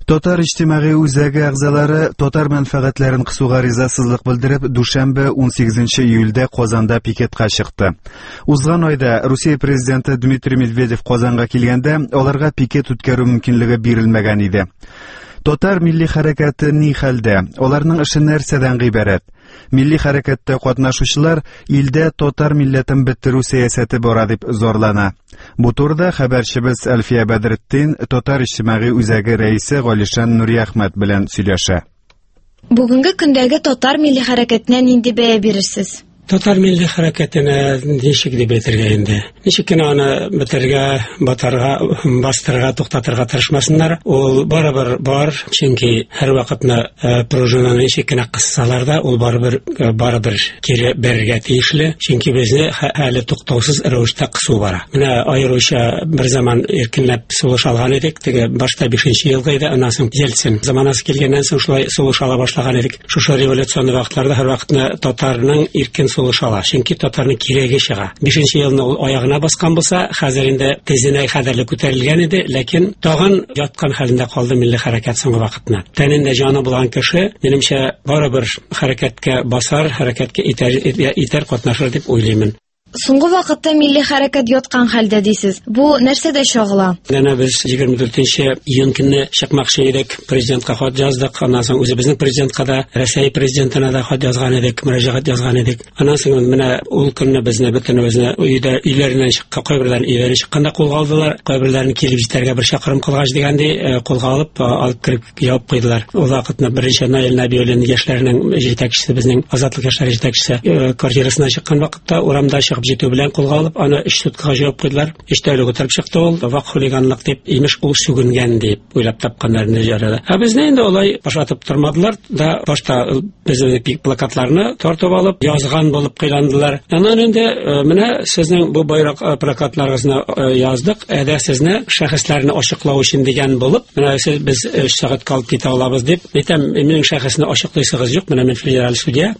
Татар иҗтимагый үзәге әгъзалары татар мәнфәгатьләрен кысуга ризасызлык белдереп, дүшәмбе 18 июльдә Казанда пикетка чыкты. Узган айда Русия президенты Дмитрий Медведев Казанга килгәндә, аларга пикет үткәрү мөмкинлеге бирелмәгән иде. Татар милли хәрәкәте ни хәлдә? Аларның эше нәрсәдән гыйбарәт? Милли хәрәкәттә катнашучылар илдә татар милләтен бетерү сәясәте бара дип зарлана. Бу турыда хәбәрчебез Әлфия Бәдретдин татар иҗтимагый үзәге рәисе Галишан Нуриәхмәт белән сөйләшә. Бүгенге көндәге татар милли хәрәкәтенә нинди бәя бирерсез? Татар милли хәрәкәтенә ничек дип әйтергә инде? Ничек кенә аны бетергә, батарга, бастырга, туктатырга тырышмасыннар. Ул барыбер бар, чөнки һәр вакытны пружинаны ничек кенә кыссалар да, ул барыбер кире бәрергә тиешле, чөнки безне әле туктаусыз рәвештә кысу бара. Менә аеруча бер заман иркенләп сулыш алган идек, теге башта 5нче елда иде, аннан соң Ельцин заманасы килгәннән соң шулай сулыш ала башлаган идек. Шушы революцион вакытларда һәр вакытны татарның иркен сулыш ала, чөнки татарның кирәге чыга. 5нче елны ул аягына баскан булса, хәзер инде тезенә хәдәрле күтәрелгән иде, ләкин тагын яткан хәлендә калды милли хәрәкәт соңгы вакытны. Тәнендә җаны булган кеше, минемчә, барыбер хәрәкәткә басар, хәрәкәткә итәр катнашыр дип уйлыймын. Соңгы вакытта милли хәрәкәт яткан хәлдә дисез. Бу нәрсәдә чагыла? Әнә без 24 июнь көнне чыкмакчы идек, президентка хат яздык. Аннан соң үзебезнең президентка да, Россия президентына да хат язган идек, мөрәҗәгать язган идек. Аннан соң менә ул көнне безне бөтенебезне өйләреннән чыккан, кайберләрен өйләренә чыкканда кулга алдылар, кайберләрен килеп җитәргә бер чакрым кылгач дигәндәй кулга алып кирип ябып куйдылар. Ул вакытны беренче Наил Нәбиуллин яшьләрнең җитәкчесе, безнең Азатлык яшьләре җитәкчесе, квартирасына чыккан вакытта урамда җитү белән кулга алып, аны 3 суткага җавап куйдылар. 3 тәүлек утырып чыкты ул, вак хулиганлык дип, имеш ул сүгенгән дип уйлап тапканнарны җарада. Безне инде алай башатып тормадылар да, башта безнең плакатларны тартып алып, язган булып кыйландылар. Аннан инде менә сезнең бу байрак плакатларыгызны яздык, әдә сезне шәхесләрне ачыклау өчен дигән булып, менә без 3 сәгать калып китә алабыз дип. Әйтәм, минем шәхесне ачыклыйсыгыз юк, менә мен федераль судья,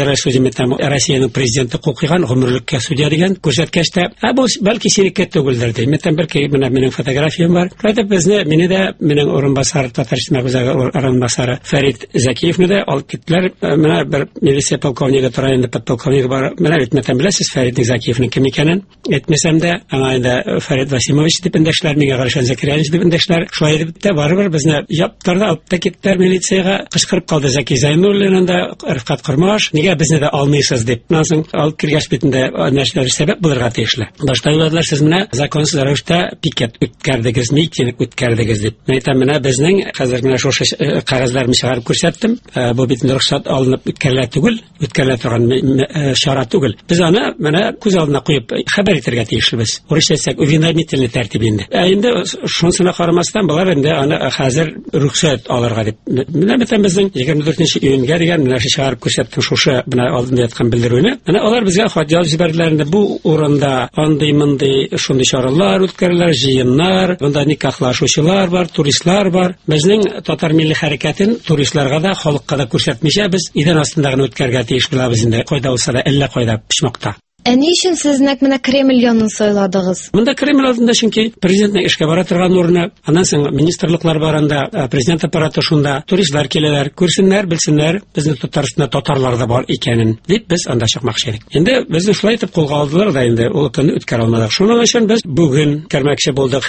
Россиянең президенты кукыган гомерлеккә судья дигән күрсәткәчтә, бу бәлки сиреккә түгелдер ди. Мәтәм бәлки минем фотографиям бар. Кайтып безне, мине дә минем урынбасар Татар иҗтимагый үзәге урынбасары Фәрит Зәкиевне дә алып киттеләр. Менә бер милиция полковнигы тора инде, подполковник бар. Менә мәтәм беләсез Фәрит Зәкиевне кем икәнен? Әйтмәсәм дә, аңа инде Фәрит Васимович дип эндәшләр, миңа Галишан Закирьянович дип эндәшләр. Шулай дип тә барыбер безне яптырда алып та киттеләр милицияга. Кычкырып калды Зәки Зәйнуллин да, Рифкат Кормаш, нигә безне дә алмыйсыз дип. Аннан соң алып кергәч битендә нәрсәләр сәбәп булырга тиешле. Башта уйладылар, сез менә законсыз рәвештә пикет үткәрдегез, митинг үткәрдегез дип. Әйтәм, менә безнең хәзер менә шушы кагазларны чыгарып күрсәттем. Бу битне рөхсәт алынып үткәрелә түгел, үткәрелә торган шара түгел. Без аны менә күз алдына куеп хәбәр итәргә тиешлебез. Урысча әйтсәк, уведомительный тәртибендә. Инде шунысына карамастан булар инде аны хәзер рөхсәт алырга дип. Менә безнең 24 июньгә дигән менә чыгарып күрсәттем шушы менә алдында яткан белдерүне. Менә алар безгә хат язып җибәрделәр. Бу урында андый-мондый шундый чаралар үткәреләр, җыеннар, монда никахлашучылар бар, туристлар бар. Безнең татар милли хәрәкәтен туристларга да, халыкка да күрсәтмичә, без идән астында гына үткәргә тиеш булабыз инде. Кайда булса да, әллә кайда почмакта. Ни өчен сез нәкъ менә Кремль янын сайладыгыз? Монда Кремль алдында, чөнки президентның эшкә бара торган урыны, аннан соң министрлыклар барында, президент аппараты шунда, туристлар киләләр, күрсеннәр, белсеннәр, безнең Татарстанда татарлар да бар икәнен дип без анда чыкмакчы идек. Инде безне шулай итеп кулга алдылар да, инде ул көнне үткәрә алмадык. Шуның өчен без бүген кәрмәкче булдык.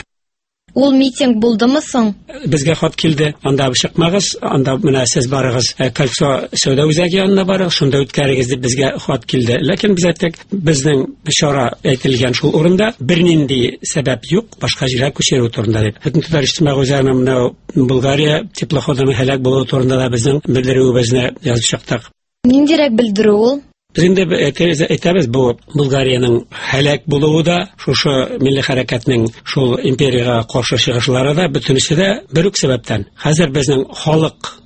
Ул митинг булдымы соң? Безгә хат килде. Анда чыкмагыз, анда менә сез барыгыз, Кольцо сәүдә үзәге янына барыгыз, шунда үткәрегез дип безгә хат килде. Ләкин без әйттек, безнең чара әйтелгән шул урында бернинди сәбәп юк, башка җиргә күчерү турында дип. Бөтен Татар иҗтимагый үзәгенә менә Булгария теплоходының һәлак булуы турында да безнең белдерүебезне язып чыктык. Ниндирәк белдерү ул? Biz indi әйтәбез, бу Булгариянең һәлак булуы да, шушы милли хәрәкәтнең шул империягә каршы чыгышлары да бөтенесе дә бер үк сәбәптән. Хәзер безнең халык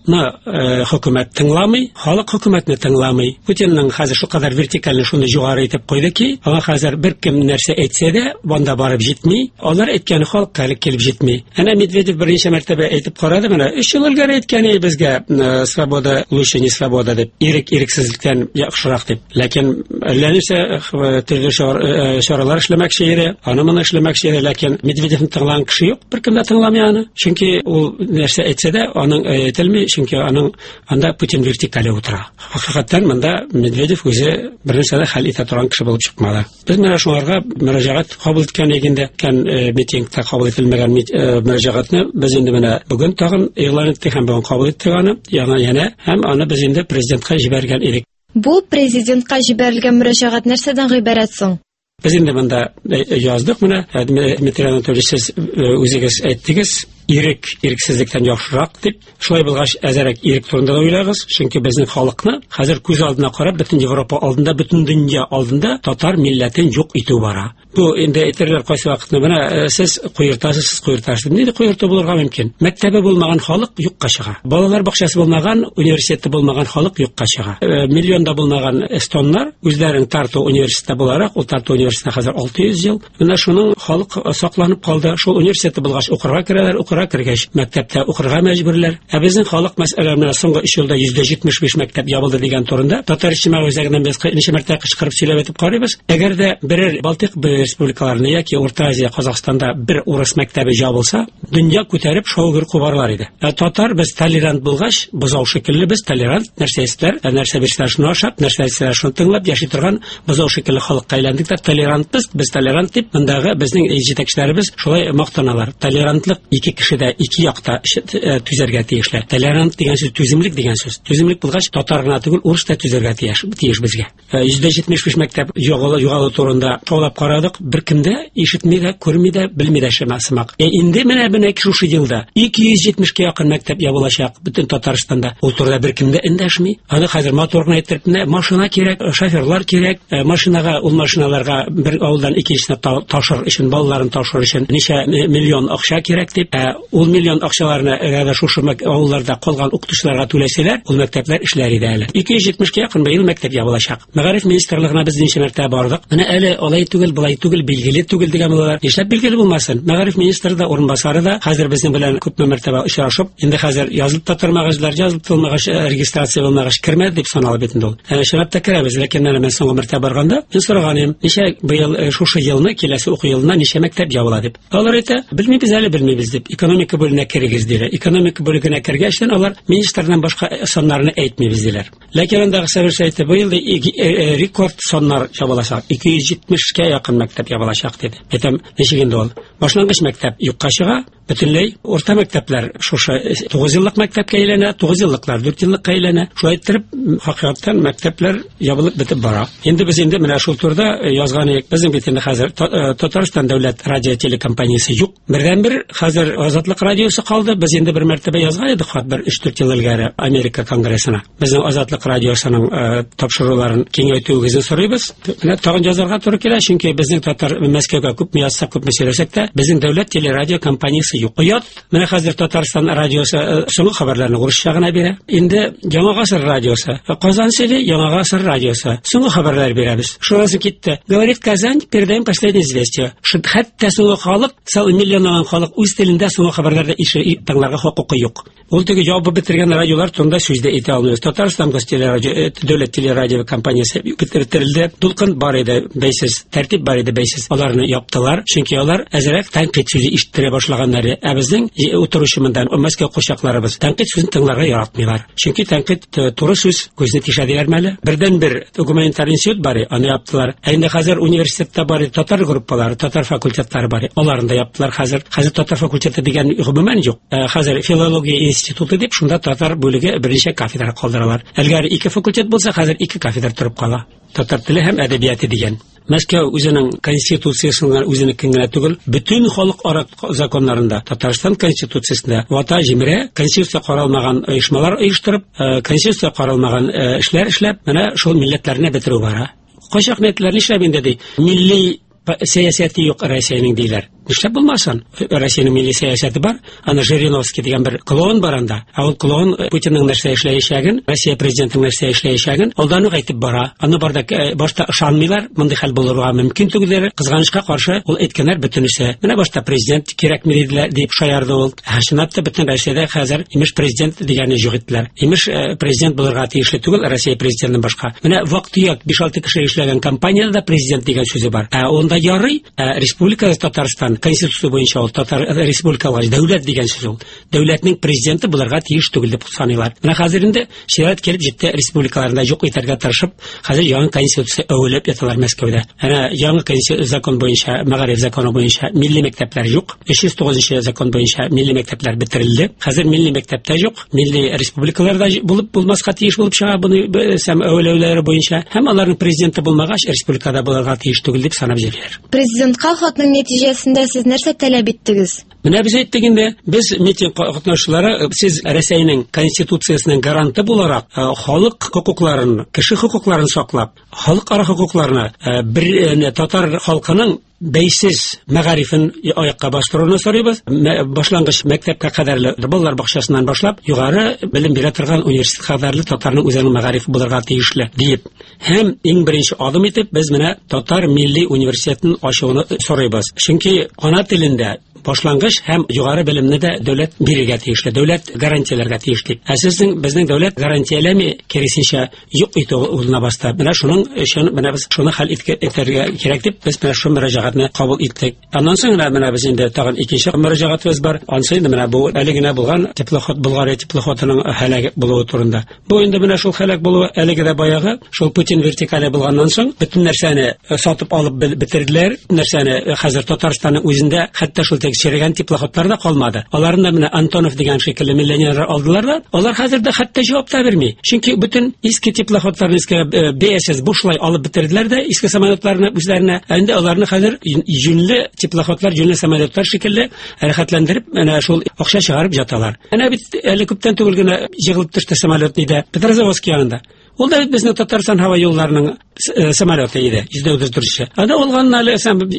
хөкүмәт тыңламый, халык хөкүмәтне тыңламый. Путинның хәзер шу кадәр вертикальны шуны югары итеп куйды ки, аңа хәзер бер кем нәрсә әйтсә дә, банда барып җитми, алар әйткәне халыкка килеп җитми. Әнә Медведев берничә мәртәбә әйтеп карады, менә 3 ел элгәре әйткәне безгә свобода лучше не свобода дип, ирексезлектән яхшырак дип. Ләкин әлләничә төрле чаралар эшләмәкче иде, аны-моны эшләмәкче иде, ләкин Медведевны тыңлаган кеше юк, бер кем дә тыңламый аны. Чөнки ул нәрсә әйтсә дә, аның әйтелми, чөнки аның анда Путин вертикале утыра. Хакыйкатьтән монда Медведев үзе берничә дә хәл итә торган кеше булып чыкмады. Без менә шуларга мөрәҗәгать кабул иткән игендә, митингта кабул ителмәгән мөрәҗәгатьне без инде менә бүген тагын игълан иттек һәм бүген кабул иттек аны, янә һәм аны без инде президентка җибәргән идек. Бу президентка җибәрелгән мөрәҗәгать нәрсәдән гыйбарәт соң? Biz инде монда яздык менә, Дмитрий Анатольевич, сез үзегез әйттегез, ирексезлектән яхшырак дип. Шулай булгач, әзәрәк ирек турында да уйлагыз, чөнки безнең халыкны хәзер күз алдына карап, бөтен Европа алдында, бөтен дөнья алдында татар милләтен юк итү бара. Бу инде әйтерләр кайсы вакытны менә сез куертасыз. Нидә куерту булырга мөмкин? Мәктәбе булмаган халык юкка чыга. Балалар бакчасы булмаган, университеты булмаган халык юкка чыга. Миллионда булмаган эстоннар үзләрен Тарту университеты буларак, ул Тарту университетына хәзер 600 ел. Менә шуның халык сакланып калды. Шул университеты булгач укырга керәләр, кергәч мәктәптә укырга мәҗбүрләр. Безнең халык мәсьәләләренә соңгы 3 елда 75 мәктәп ябылды дигән турында татар иҗтимагый үзәгеннән без ничә мәртәбә кычкырып сөйләп әйтеп карыйбыз. Әгәр дә берәр Балтык республикаларында яки Урта Азия, Казакстанда бер урыс мәктәбе ябылса, дөнья күтәреп шаугыр кубарлар иде. Татар без толерант булгач, бозау шикелле без толерант, нәрсә исләр, нәрсә бирсәләр шуны ашап, нәрсә исләр шуны тыңлап яши торган бозау шикелле халыкка әйләндек дә толерантбыз, без толерант дип, мондагы безнең җитәкчеләребез шулай мактаналар. Толерантлык ике кешедә, ике якта түзәргә тиешле. Толерант дигән сүз түземлек дигән сүз. Түземлек булгач, татар гына түгел, урыс та түзәргә тиеш безгә. 175 мәктәп югалу турында шаулап карадык, бер кемдә ишетми дә, күрми дә, белми дә шәмәсмәк. Инде менә шушы елда 270-кә якын мәктәп ябылачак бөтен Татарстанда. Ул турыда бер кемдә эндәшми. Аны хәзер моторны әйтеп, машина кирәк, шоферлар кирәк, машинага, ул машиналарга бер авылдан икенчесенә ташыр өчен, балаларын ташыр өчен ничә миллион акча кирәк дип, ул миллион акчаларны әгәр шушы авылларда калган укытучыларга түләсәләр, ул мәктәпләр эшләр иде әле. 270-кә якын быел мәктәп ябылачак. Мәгариф министрлыгына без ничә мәртәбә бардык. Менә әле алай түгел, булай түгел, билгеле түгел дигән булалар. Нишләп билгеле булмасын? Мәгариф министры да, урынбасары да хәзер безнең белән күпме мәртәбә очрашып, инде хәзер язылып та тормагызлар, язылып тормагач, регистрация булмагач кирмәд дип саналып бит инде ул. Шулап та керәбез, ләкин мен соңгы мәртәбә барганда, мин сораган ничә быел шушы елны, киләсе уку елына ничә мәктәп ябыла дип. Алар әйтә, белмибез дип, экономика бүленә керегез диләр. Экономика бүлегенә кергәчтән алар министрдан башка саннарны әйтмибез диләр. Ләкин андагы сәбәп әйтә, быел рекорд саннар ябылачак. 270-кә якын мәктәп ябылачак диде. Әйтәм, ничек инде ул? Башлангыч мәктәп юкка чыга, бөтенләй урта мәктәпләр шушы 9 еллык мәктәпкә әйләнә, 9 еллыклар 4 еллыкка әйләнә. Шулай итеп, хакыйкатьтән мәктәпләр ябылып бетеп бара. Инде без менә шул турда язган идек. Безнең бит инде хәзер Татарстан дәүләт радиотелекомпаниясе юк. Бердән-бер хәзер Азатлык радиосы калды. Без инде бер мәртәбә язган идек, хат бер 3-4 ел элгәре Америка конгрессына. Безнең Азатлык радиосының тапшыруларын киңәйтүегезне сорыйбыз. Менә тагын язарга туры килә, чөнки безнең татар Мәскәүгә күпме язсак, күпме сөйләсәк тә, безнең дәүләт телерадио компаниясе юк. Оят, менә хәзер Татарстан радиосы соңгы хәбәрләрне урысча гына бирә. Инде Яңа гасыр радиосы, Казан селе Яңа гасыр радиосы соңгы хәбәрләр бирәбез. Шурасы китте. Говорит Казань, передаем последнее известие. Хәтта соңгы халык, миллионлаган халык үз телендә соңгы хәбәрләрдә тыңларга хокукы юк. Ул теге җавап бетергән радиолар турында сүз дә әйтә алмыйбыз. Татарстан дәүләт телерадио компаниясе бетерелде. Дулкын бар иде, бәйсез, тәртип бар иде, бәйсез. Аларны яптылар, чөнки алар әзрәк тәнкыйть сүзе ишеттерә башлаганнар. Безнең утыручы мондан Мәскәү кушакларыбыз тәнкыйть сүзен тыңларга яратмыйлар. Чөнки тәнкыйть туры сүз күзне тишәдиләр мәле. Бердән-бер гуманитар институт бар, аны яптылар. Инде хәзер университетта бар татар группалары, татар факультетлары бар. Аларны да яптылар хәзер. Хәзер татар факультеты дигән гомумән юк. Хәзер филология институты дип шунда татар бүлеге берничә кафедра калдыралар. Әлгәре 2 факультет булса, хәзер 2 кафедра торып кала. Татар теле һәм әдәбияты дигән. Мәскәү үзенең конституциясында үзенекен генә түгел, бөтен халык ара законнарында, Татарстан конституциясында вата җимерә, конституция каралмаган оешмалар оештырып, конституция каралмаган эшләр эшләп, менә шул милләтләрне бетерү бара. Кайчак милләтләр нишләп инде ди? Милли сәясәте юк Россиянең диләр. Нишләп булмасын? Россиянең милли сәясәте бар. Аны Жириновский дигән бер клоун бар анда. Ул клоун Путинның нәрсә эшләячәген, Россия президентының нәрсә эшләячәген алдан ук әйтеп бара. Аны барда башта ышанмыйлар, мондый хәл булырга мөмкин түгел. Кызганычка каршы ул әйткәннәр бөтенесе. Менә башта президент кирәкме диделәр дип шаярды ул. Хәшинатта бөтен Россиядә хәзер имеш президент дигәнне юк иттеләр. Имеш президент булырга тиешле түгел, Россия президентының башка. Менә вакыт 5-6 кеше эшләгән компаниядә да президент дигән сүзе бар. Онда ярый, республика Татарстан конституция буенча ул татар республикалар дәүләт дигән сүз ул. Дәүләтнең президенты булырга тиеш түгел дип саныйлар. Менә хәзер инде шират килеп җитте, республикаларда юк итәргә тырышып, хәзер яңа конституция әвелеп яталар Мәскәүдә. Әнә яңа закон буенча, мәгариф законы буенча милли мәктәпләр юк. 309 закон буенча милли мәктәпләр бетерелде. Хәзер милли мәктәптә юк, милли республикаларда булмаска тиеш булып чыга буны сәм әвеләүләре буенча. Һәм аларның президенты булмагач республикада булырга тиеш түгел дип санап җирләр. Президентка хатның нәтиҗәсендә сез нәрсә таләп иттегез? Менә без әйттек инде, без митинг катнашчылары, сез Россиянең конституциясенең гаранты буларак, халык хукукларын, кеше хукукларын саклап, халыкара хукукларны бер татар халкының бәйсез мәгарифен аякка бастыруны сорыйбыз. Башлангыч мәктәпкә кадәрле балалар бакчасыннан башлап, югары белем бирә торган университет кадәрле татарның үзенең мәгарифе булырга тиешле дип. Һәм иң беренче адым итеп без менә татар милли университетын ачуны сорыйбыз. Чөнки ана телендә башлангыч һәм югары белемне дә дәүләт бирергә тиешле, дәүләт гарантияләргә тиешле. Әсәсен безнең дәүләт гарантияләме, киресенчә юк итү улына басты. Менә шуның өчен менә без шуны хәл итәргә кирәк дип без менә шу мөрәҗәгатьне кабул иттек. Аннан соң менә без инде тагын икенче мөрәҗәгатыбыз бар. Анысы инде менә бу әле генә булган теплоход Болгария теплоходының һәлак булуы турында. Бу инде менә шул һәлак булуы әлеге дә баягы шул Путин вертикале булганнан соң бөтен нәрсәне сатып алып бетерделәр. Нәрсәне хәзер Татарстанның үзендә хәтта шул черегән теплоходлар да калмады. Аларны менә Антонов дигән шикелле миллионерлар алдылар да, алар хәзер дә хәтта җавап та бирми. Чөнки бөтен иске теплоходларны иске БСС бушлай алып бетерделәр дә, иске самолетларны үзләренә. Инде аларны хәзер юньле теплоходлар, юньле самолетлар шикелле хәрәкәтләндереп, менә шул акча чыгарып яталар. Әнә бит әле күптән түгел генә җыгылып төште самолет иде Петрозаводск янында. Ул да безнең Татарстан һава юлларының самолеты иде, 193. Анда алган әле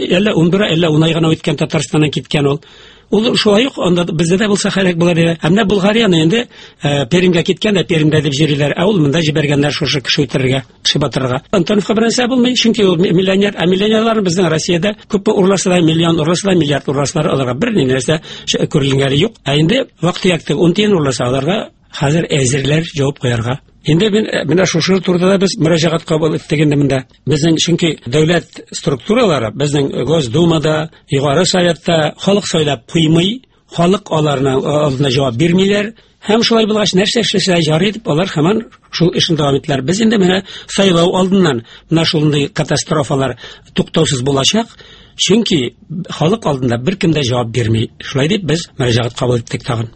11 әллә 10 ай гына үткән Татарстаннан киткән ул. Ул шулай ук анда бездә дә булса хәрәк булар иде. Әмма Болгарияны инде Пермгә киткән дә Пермдә дип җөриләр. Ә ул монда җибәргәннәр шушы кеше үтерергә, кеше батырырга. Антоновка белән сә булмый, чөнки ул миллионер, ә миллионерлар безнең Россиядә күп урласа да миллион урласа да миллиард урласлар аларга бер нәрсә күрелгәне юк. Ә инде вакыты якты 10 тиен урласа аларга хәзер әзерләр җавап куярга. Инде менә шушы турыда да без мөрәҗәгать кабул иттек инде монда. Безнең чөнки дәүләт структуралары безнең Госдумада, Югары Советта халык сайлап куймый, халык аларның алдына җавап бирмиләр. Һәм шулай булгач нәрсә эшләсә ярый дип алар һаман шул эшне дәвам иттеләр. Без инде менә сайлау алдыннан менә шундый катастрофалар туктаусыз булачак. Чөнки халык алдында беркем дә җавап бирми. Шулай дип без мөрәҗәгать кабул иттек тагын.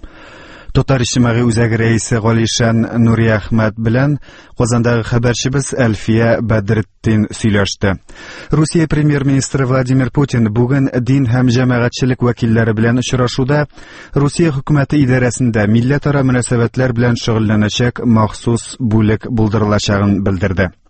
Татар иҗтимагый үзәге рәисе Галишан Нури Әхмәт белән Казандагы хәбәрчебез Әлфия Бәдретдин сөйләште. Русия премьер-министры Владимир Путин бүген дин һәм җәмәгатьчелек вәкилләре белән очрашуда Русия хөкүмәте идарәсендә милләтара мөнәсәбәтләр белән шөгыльләнәчәк махсус бүлек булдырылачагын белдерде.